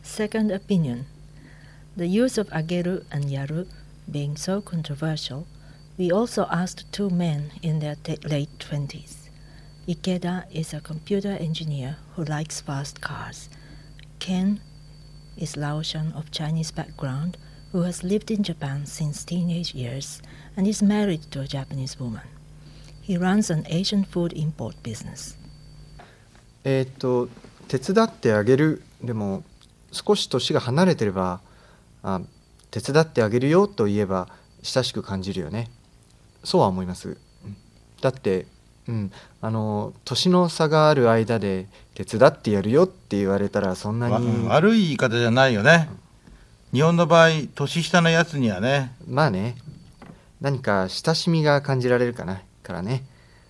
Second opinion. The use of ageru and yaru being so controversial, we also asked two men in their late 20s. Ikeda is a computer engineer who likes fast cars. Ken is Laotian of Chinese background who has lived in Japan since teenage years and is married to a Japanese woman. He runs an Asian food import business. 手伝ってあげるでも少し年が離れてれば手伝ってあげるよと言えば親しく感じるよね。そうは思います。だって、年の差がある間で手伝ってやるよって言われたらそんなに悪い言い方じゃないよね。日本の場合年下のやつにはね。 まあね、何か親しみが感じられるからね。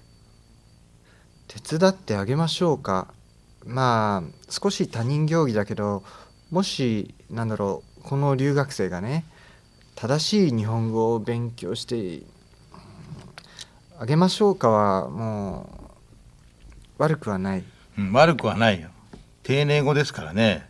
手伝ってあげましょうか。まあ少し他人行儀だけど、もしこの留学生がね正しい日本語を勉強してあげましょうかはもう悪くはない。 悪くはないよ。丁寧語ですからね。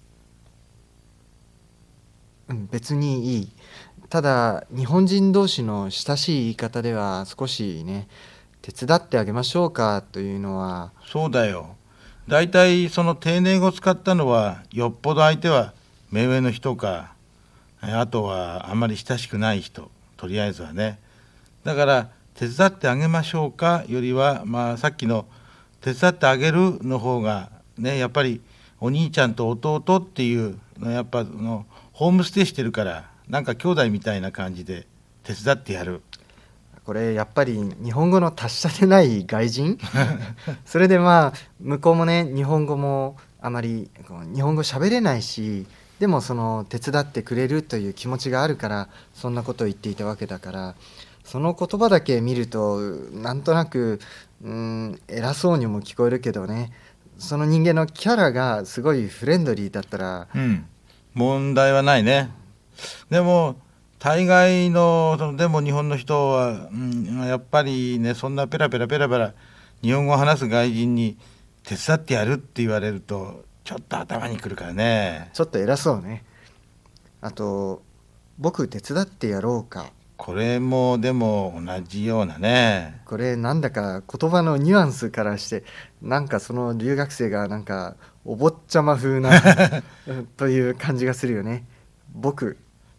別にいい。ただ日本人同士の親しい言い方では少しね、手伝ってあげましょうかというのは。 そうだよ。だいたいその丁寧語を使ったのはよっぽど相手は目上の人か、あとはあんまり親しくない人、とりあえずはね。だから手伝ってあげましょうかよりは、さっきの手伝ってあげるの方がね、やっぱりお兄ちゃんと弟っていうのやっぱホームステイしてるからなんか兄弟みたいな感じで手伝ってやる。 これやっぱり日本語の達者でない外人それで向こうもね、日本語もあまり日本語喋れないし、でもその手伝ってくれるという気持ちがあるからそんなことを言っていたわけだから、その言葉だけ見るとなんとなく偉そうにも聞こえるけどね、その人間のキャラがすごいフレンドリーだったら、 問題はないね。でも大概のでも日本の人は、やっぱりね、そんなペラペラ日本語を話す外人に手伝ってやるって言われるとちょっと頭にくるからね。 ちょっと偉そうね。あと僕手伝ってやろうか、 これもでも同じようなね。 これなんだか言葉のニュアンスからしてなんかその留学生がなんかお坊ちゃま風なという感じがするよね。僕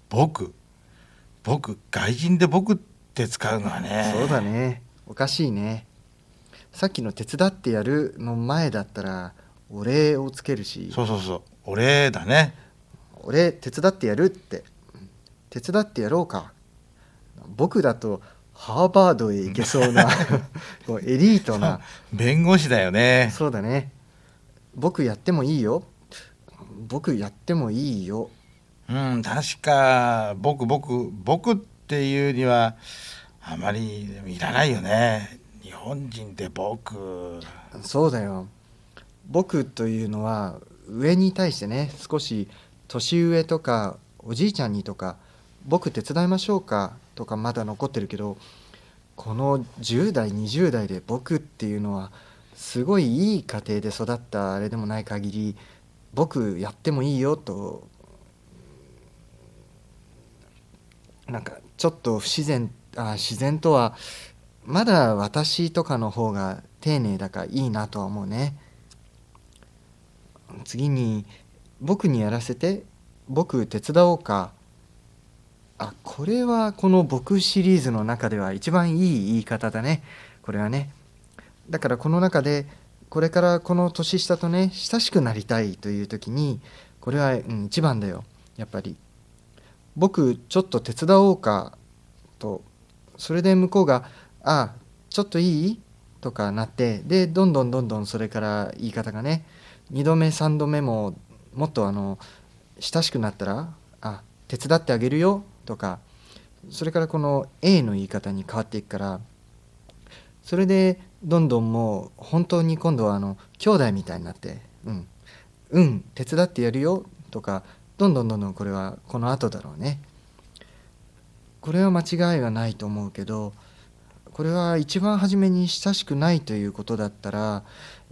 外人で僕って使うのはね。 そうだね、おかしいね。さっきの手伝ってやるの前だったらお礼をつけるし。 そうお礼だね。 俺手伝ってやるって、手伝ってやろうか。僕だとハーバードへ行けそうなこうエリートな弁護士だよね。 そうだね。僕やってもいいよ。僕やってもいいよ。 確か僕っていうにはあまりいらないよね。日本人で僕。 そうだよ。僕というのは上に対してね、少し年上とかおじいちゃんにとか僕手伝いましょうかとかまだ残ってるけど、この10代20代で僕っていうのはすごいいい家庭で育ったあれでもない限り、僕やってもいいよとなんかちょっと不自然、自然とはまだ私とかの方が丁寧だからいいなとは思うね。次に僕にやらせて、僕手伝おうか。これはこの僕シリーズの中では一番いい言い方だね、これはね。だからこの中でこれからこの年下とね親しくなりたいという時にこれは、一番だよやっぱり。僕ちょっと手伝おうかと、それで向こうがちょっといいとかなって、でどんどんそれから言い方がね、2度目3度目ももっと親しくなったら手伝ってあげるよとか、それからこの A の言い方に変わっていくから、それでどんどんもう本当に今度は兄弟みたいになって、手伝ってやるよとか、どんどんこれはこの後だろうね。これは間違いはないと思うけど、これは一番初めに親しくないということだったら